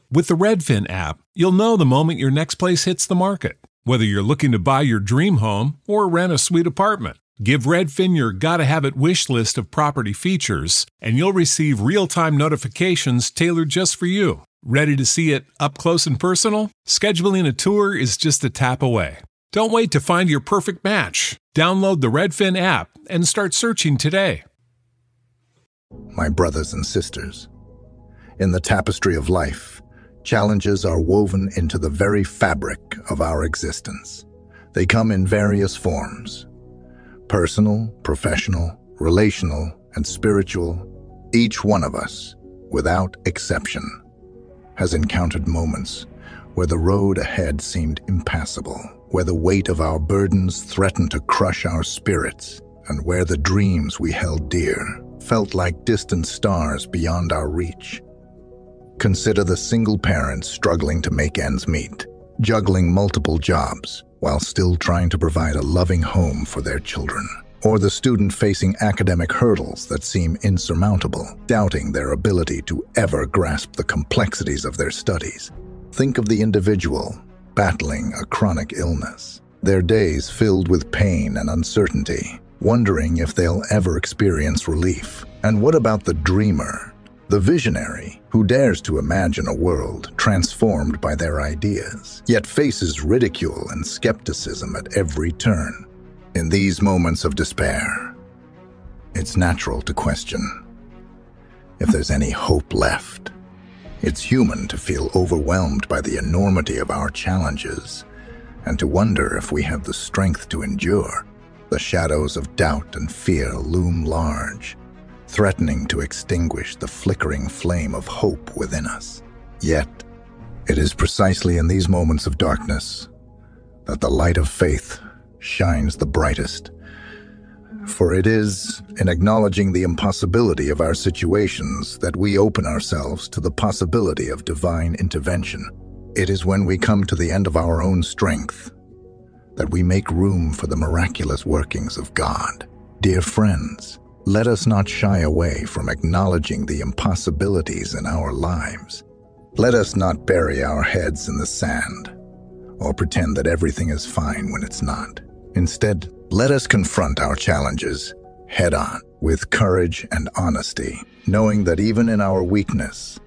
With the Redfin app, you'll know the moment your next place hits the market, whether you're looking to buy your dream home or rent a sweet apartment. Give Redfin your gotta-have-it wish list of property features, and you'll receive real-time notifications tailored just for you. Ready to see it up close and personal? Scheduling a tour is just a tap away. Don't wait to find your perfect match. Download the Redfin app and start searching today. My brothers and sisters, in the tapestry of life, challenges are woven into the very fabric of our existence. They come in various forms: personal, professional, relational, and spiritual. Each one of us, without exception, has encountered moments where the road ahead seemed impassable, where the weight of our burdens threatened to crush our spirits, and where the dreams we held dear felt like distant stars beyond our reach. Consider the single parent struggling to make ends meet, juggling multiple jobs while still trying to provide a loving home for their children. Or the student facing academic hurdles that seem insurmountable, doubting their ability to ever grasp the complexities of their studies. Think of the individual battling a chronic illness, their days filled with pain and uncertainty, wondering if they'll ever experience relief. And what about the dreamer, the visionary, who dares to imagine a world transformed by their ideas, yet faces ridicule and skepticism at every turn? In these moments of despair, it's natural to question if there's any hope left. It's human to feel overwhelmed by the enormity of our challenges and to wonder if we have the strength to endure. The shadows of doubt and fear loom large, threatening to extinguish the flickering flame of hope within us. Yet, it is precisely in these moments of darkness that the light of faith shines the brightest. For it is in acknowledging the impossibility of our situations that we open ourselves to the possibility of divine intervention. It is when we come to the end of our own strength that we make room for the miraculous workings of God. Dear friends, let us not shy away from acknowledging the impossibilities in our lives. Let us not bury our heads in the sand or pretend that everything is fine when it's not. Instead, let us confront our challenges head-on with courage and honesty, knowing that even in our weakness,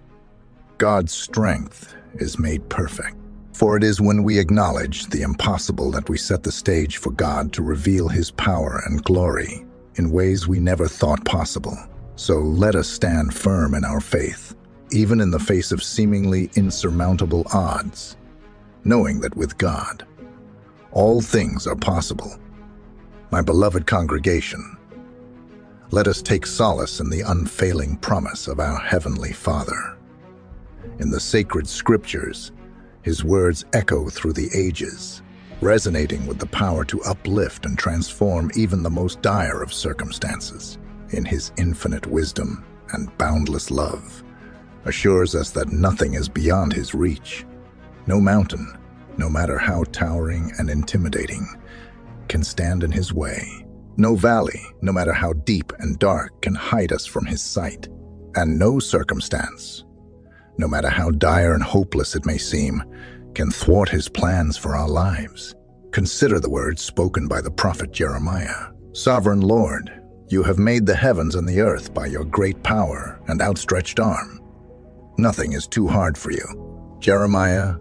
God's strength is made perfect. For it is when we acknowledge the impossible that we set the stage for God to reveal His power and glory in ways we never thought possible. So let us stand firm in our faith, even in the face of seemingly insurmountable odds, knowing that with God, all things are possible. My beloved congregation, let us take solace in the unfailing promise of our Heavenly Father. In the sacred scriptures, His words echo through the ages, resonating with the power to uplift and transform even the most dire of circumstances. In His infinite wisdom and boundless love, assures us that nothing is beyond His reach. No mountain, no matter how towering and intimidating, can stand in His way. No valley, no matter how deep and dark, can hide us from His sight. And no circumstance, no matter how dire and hopeless it may seem, can thwart His plans for our lives. Consider the words spoken by the prophet Jeremiah. Sovereign Lord, you have made the heavens and the earth by your great power and outstretched arm. Nothing is too hard for you. Jeremiah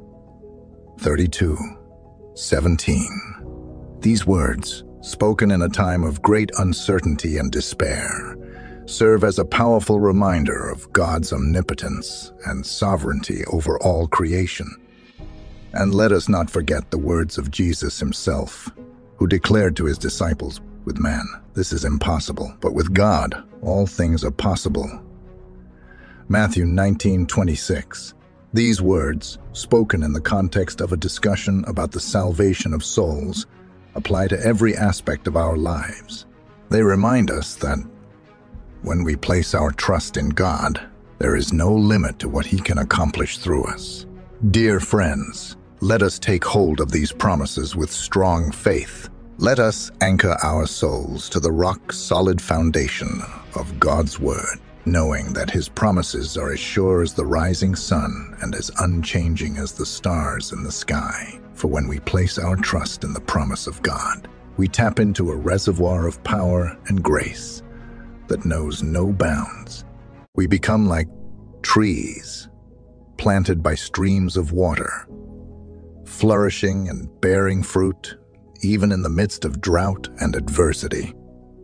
32:17. These words, spoken in a time of great uncertainty and despair, serve as a powerful reminder of God's omnipotence and sovereignty over all creation. And let us not forget the words of Jesus Himself, who declared to His disciples, "With man, this is impossible, but with God, all things are possible." Matthew 19:26. These words, spoken in the context of a discussion about the salvation of souls, apply to every aspect of our lives. They remind us that when we place our trust in God, there is no limit to what He can accomplish through us. Dear friends, let us take hold of these promises with strong faith. Let us anchor our souls to the rock-solid foundation of God's Word. knowing that his promises are as sure as the rising sun and as unchanging as the stars in the sky. For when we place our trust in the promise of God, we tap into a reservoir of power and grace that knows no bounds. We become like trees planted by streams of water, flourishing and bearing fruit even in the midst of drought and adversity.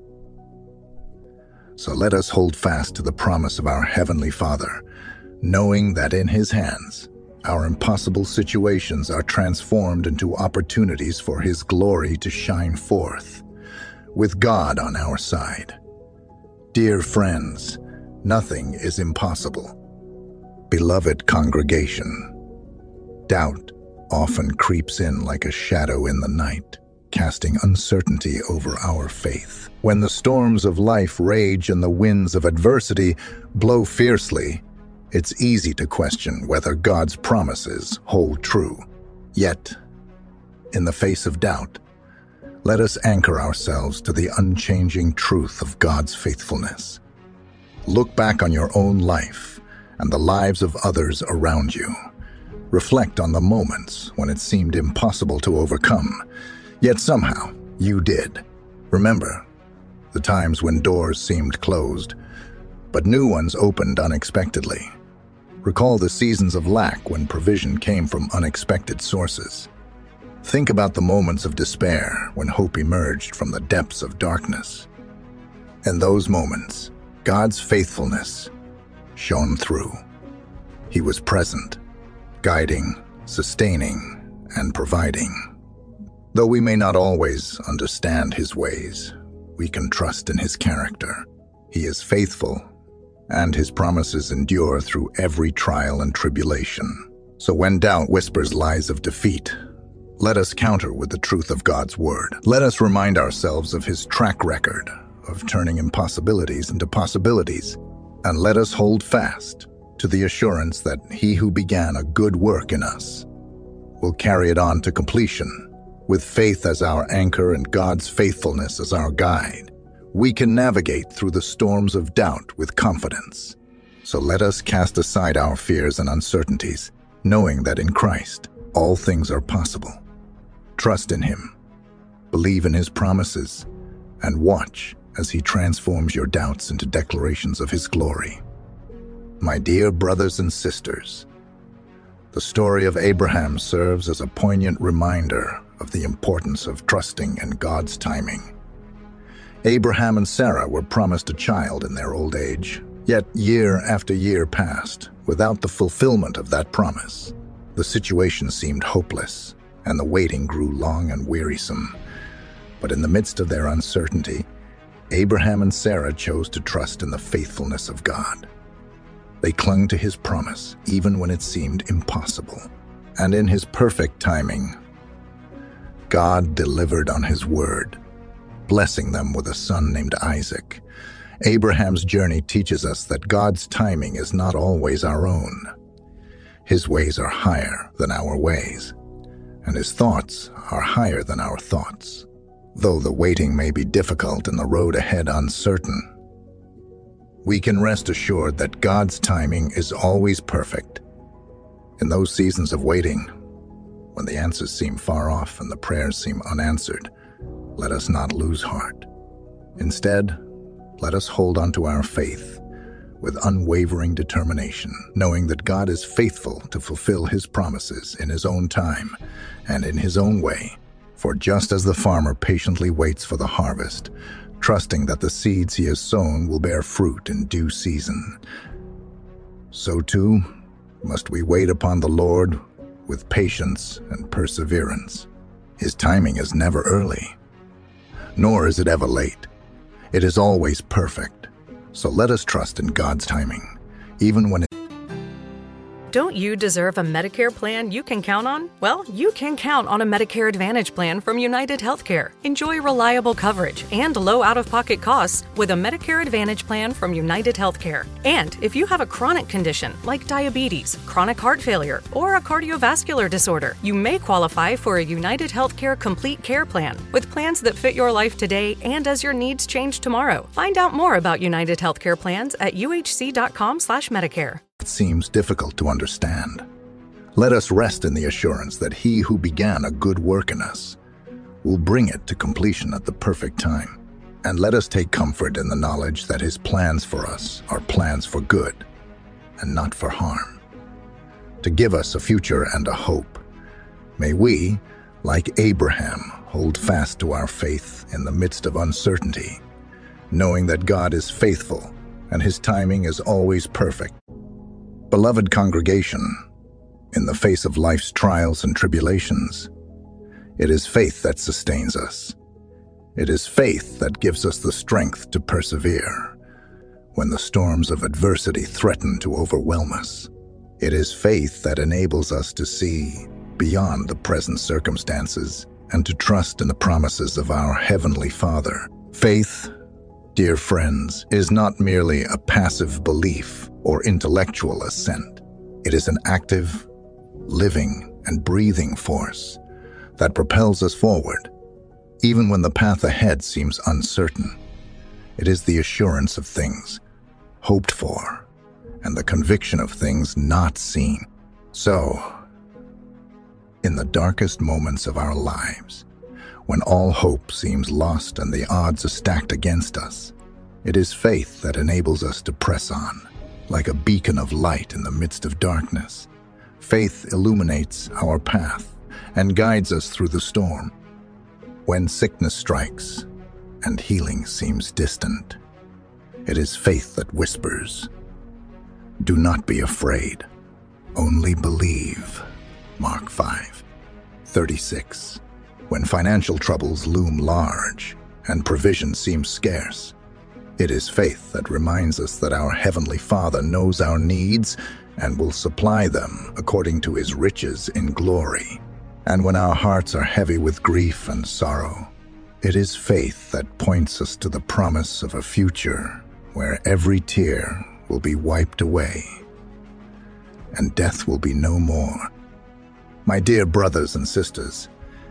So let us hold fast to the promise of our Heavenly Father, knowing that in His hands, our impossible situations are transformed into opportunities for His glory to shine forth, with God on our side. Dear friends, nothing is impossible. Beloved congregation, doubt often creeps in like a shadow in the night, casting uncertainty over our faith. When the storms of life rage and the winds of adversity blow fiercely, it's easy to question whether God's promises hold true. Yet, in the face of doubt, let us anchor ourselves to the unchanging truth of God's faithfulness. Look back on your own life and the lives of others around you. Reflect on the moments when it seemed impossible to overcome, yet somehow you did. Remember the times when doors seemed closed, but new ones opened unexpectedly. Recall the seasons of lack when provision came from unexpected sources. Think about the moments of despair when hope emerged from the depths of darkness. In those moments, God's faithfulness shone through. He was present, guiding, sustaining, and providing. Though we may not always understand His ways, we can trust in His character. He is faithful, and His promises endure through every trial and tribulation. So when doubt whispers lies of defeat, let us counter with the truth of God's word. Let us remind ourselves of His track record of turning impossibilities into possibilities, and let us hold fast to the assurance that He who began a good work in us will carry it on to completion. With faith as our anchor and God's faithfulness as our guide, we can navigate through the storms of doubt with confidence. So let us cast aside our fears and uncertainties, knowing that in Christ all things are possible. Trust in Him, believe in His promises, and watch as He transforms your doubts into declarations of His glory. My dear brothers and sisters, the story of Abraham serves as a poignant reminder of the importance of trusting in God's timing. Abraham and Sarah were promised a child in their old age, yet year after year passed without the fulfillment of that promise. The situation seemed hopeless, and the waiting grew long and wearisome. But in the midst of their uncertainty, Abraham and Sarah chose to trust in the faithfulness of God. They clung to His promise even when it seemed impossible. And in His perfect timing, God delivered on His word, blessing them with a son named Isaac. Abraham's journey teaches us that God's timing is not always our own. His ways are higher than our ways, and His thoughts are higher than our thoughts. Though the waiting may be difficult and the road ahead uncertain, we can rest assured that God's timing is always perfect. In those seasons of waiting, when the answers seem far off and the prayers seem unanswered, let us not lose heart. Instead, let us hold on to our faith with unwavering determination, knowing that God is faithful to fulfill His promises in His own time and in His own way. For just as the farmer patiently waits for the harvest, trusting that the seeds he has sown will bear fruit in due season, so too must we wait upon the Lord with patience and perseverance. His timing is never early, nor is it ever late. It is always perfect. So let us trust in God's timing, even when Don't you deserve a Medicare plan you can count on? Well, you can count on a Medicare Advantage plan from United Healthcare. Enjoy reliable coverage and low out-of-pocket costs with a Medicare Advantage plan from United Healthcare. And if you have a chronic condition like diabetes, chronic heart failure, or a cardiovascular disorder, you may qualify for a United Healthcare Complete Care Plan with plans that fit your life today and as your needs change tomorrow. Find out more about United Healthcare plans at uhc.com/Medicare. It seems difficult to understand. Let us rest in the assurance that he who began a good work in us will bring it to completion at the perfect time. And let us take comfort in the knowledge that his plans for us are plans for good and not for harm, to give us a future and a hope. May we, like Abraham, hold fast to our faith in the midst of uncertainty, knowing that God is faithful and his timing is always perfect. Beloved congregation, in the face of life's trials and tribulations, it is faith that sustains us. It is faith that gives us the strength to persevere when the storms of adversity threaten to overwhelm us. It is faith that enables us to see beyond the present circumstances and to trust in the promises of our Heavenly Father. Faith, dear friends, is not merely a passive belief or intellectual assent. It is an active, living, and breathing force that propels us forward, even when the path ahead seems uncertain. It is the assurance of things hoped for and the conviction of things not seen. So, in the darkest moments of our lives, when all hope seems lost and the odds are stacked against us, it is faith that enables us to press on, like a beacon of light in the midst of darkness. Faith illuminates our path and guides us through the storm. When sickness strikes and healing seems distant, it is faith that whispers, "Do not be afraid, only believe." Mark 5:36. When financial troubles loom large and provision seems scarce, it is faith that reminds us that our Heavenly Father knows our needs and will supply them according to his riches in glory. And when our hearts are heavy with grief and sorrow, it is faith that points us to the promise of a future where every tear will be wiped away and death will be no more. My dear brothers and sisters,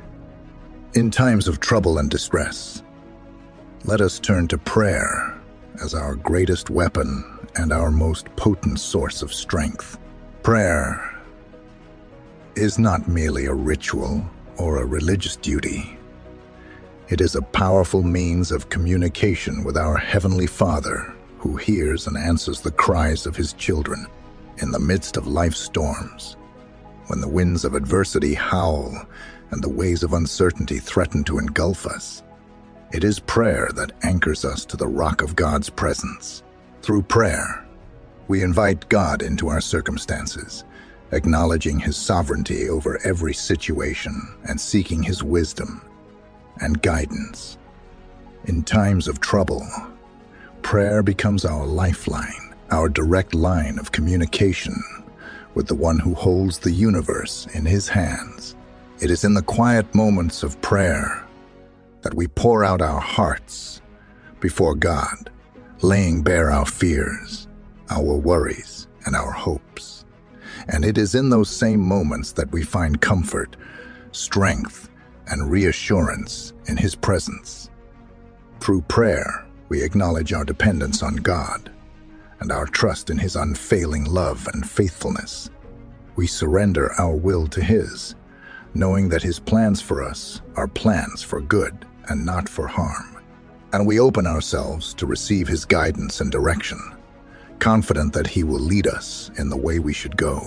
in times of trouble and distress, let us turn to prayer as our greatest weapon and our most potent source of strength. Prayer is not merely a ritual or a religious duty. It is a powerful means of communication with our Heavenly Father, who hears and answers the cries of his children in the midst of life's storms. When the winds of adversity howl and the waves of uncertainty threaten to engulf us, it is prayer that anchors us to the rock of God's presence. Through prayer, we invite God into our circumstances, acknowledging his sovereignty over every situation and seeking his wisdom and guidance. In times of trouble, prayer becomes our lifeline, our direct line of communication with the one who holds the universe in his hands. It is in the quiet moments of prayer that we pour out our hearts before God, laying bare our fears, our worries, and our hopes. And it is in those same moments that we find comfort, strength, and reassurance in his presence. Through prayer, we acknowledge our dependence on God and our trust in his unfailing love and faithfulness. We surrender our will to his, knowing that his plans for us are plans for good and not for harm. And we open ourselves to receive his guidance and direction, confident that he will lead us in the way we should go.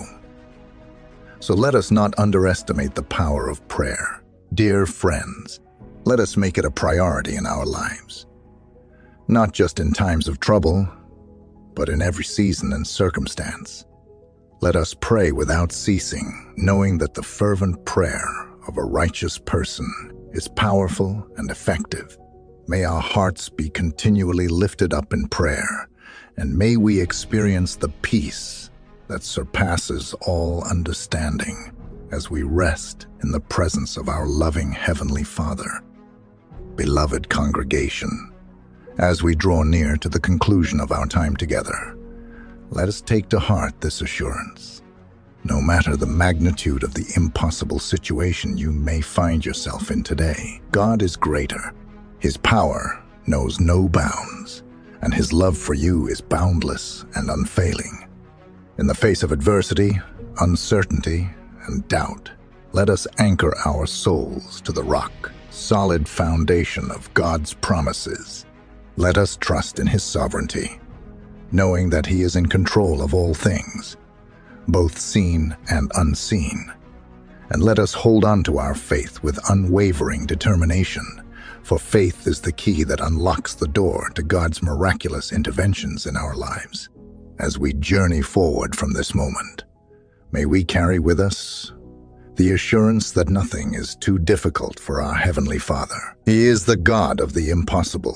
So let us not underestimate the power of prayer. Dear friends, let us make it a priority in our lives, not just in times of trouble, but in every season and circumstance. Let us pray without ceasing, knowing that the fervent prayer of a righteous person is powerful and effective. May our hearts be continually lifted up in prayer, and may we experience the peace that surpasses all understanding as we rest in the presence of our loving Heavenly Father. Beloved congregation, as we draw near to the conclusion of our time together, let us take to heart this assurance. No matter the magnitude of the impossible situation you may find yourself in today, God is greater. His power knows no bounds, and His love for you is boundless and unfailing. In the face of adversity, uncertainty, and doubt, let us anchor our souls to the rock, solid foundation of God's promises. Let us trust in His sovereignty, knowing that He is in control of all things, both seen and unseen. And let us hold on to our faith with unwavering determination, for faith is the key that unlocks the door to God's miraculous interventions in our lives. As we journey forward from this moment, may we carry with us the assurance that nothing is too difficult for our Heavenly Father. He is the God of the impossible,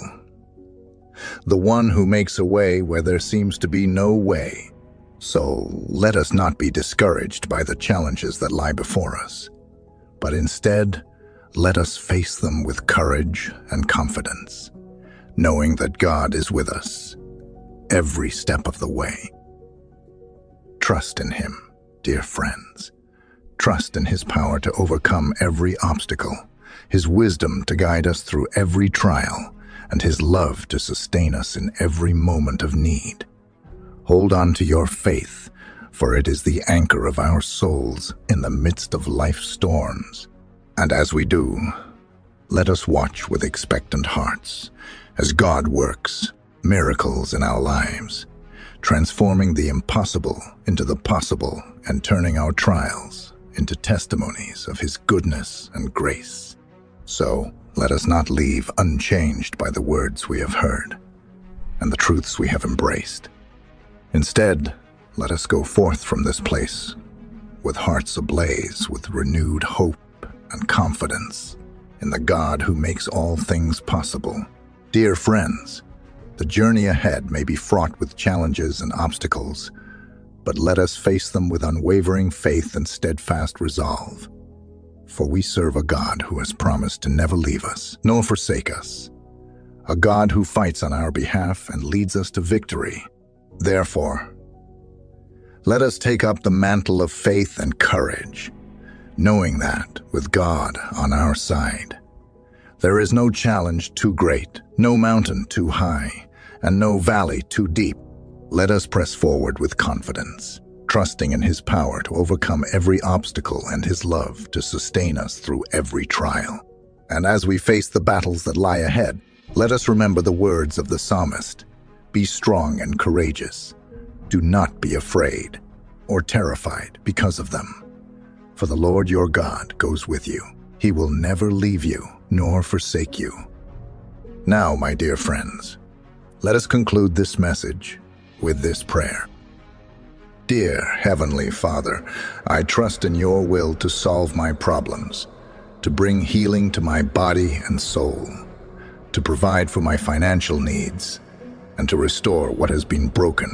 the one who makes a way where there seems to be no way. So let us not be discouraged by the challenges that lie before us, but instead, let us face them with courage and confidence, knowing that God is with us every step of the way. Trust in Him, dear friends. Trust in His power to overcome every obstacle, His wisdom to guide us through every trial, and His love to sustain us in every moment of need. Hold on to your faith, for it is the anchor of our souls in the midst of life's storms. And as we do, let us watch with expectant hearts as God works miracles in our lives, transforming the impossible into the possible and turning our trials into testimonies of His goodness and grace. So, let us not leave unchanged by the words we have heard and the truths we have embraced. Instead, let us go forth from this place with hearts ablaze with renewed hope and confidence in the God who makes all things possible. Dear friends, the journey ahead may be fraught with challenges and obstacles, but let us face them with unwavering faith and steadfast resolve. For we serve a God who has promised to never leave us, nor forsake us, a God who fights on our behalf and leads us to victory. Therefore, let us take up the mantle of faith and courage, knowing that, with God on our side, there is no challenge too great, no mountain too high, and no valley too deep. Let us press forward with confidence, trusting in His power to overcome every obstacle and His love to sustain us through every trial. And as we face the battles that lie ahead, let us remember the words of the psalmist, "Be strong and courageous. Do not be afraid or terrified because of them. For the Lord your God goes with you. He will never leave you nor forsake you." Now, my dear friends, let us conclude this message with this prayer. Dear Heavenly Father, I trust in your will to solve my problems, to bring healing to my body and soul, to provide for my financial needs, and to restore what has been broken.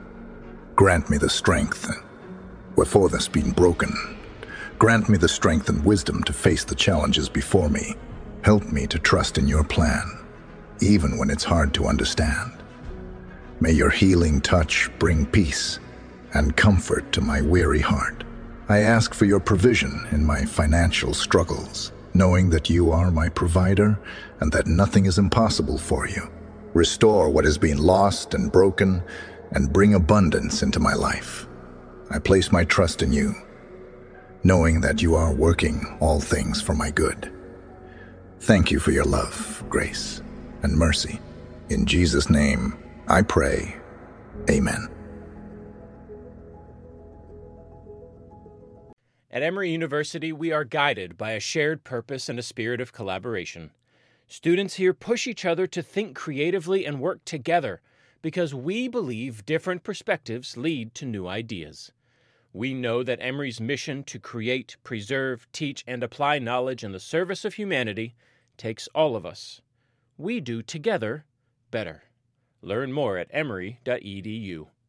Grant me the strength, wherefore that's been broken. Grant me the strength and wisdom to face the challenges before me. Help me to trust in your plan, even when it's hard to understand. May your healing touch bring peace and comfort to my weary heart. I ask for your provision in my financial struggles, knowing that you are my provider and that nothing is impossible for you. Restore what has been lost and broken and bring abundance into my life. I place my trust in you, knowing that you are working all things for my good. Thank you for your love, grace, and mercy. In Jesus' name, I pray. Amen. At Emory University, we are guided by a shared purpose and a spirit of collaboration. Students here push each other to think creatively and work together because we believe different perspectives lead to new ideas. We know that Emory's mission to create, preserve, teach, and apply knowledge in the service of humanity takes all of us. We do together better. Learn more at emory.edu.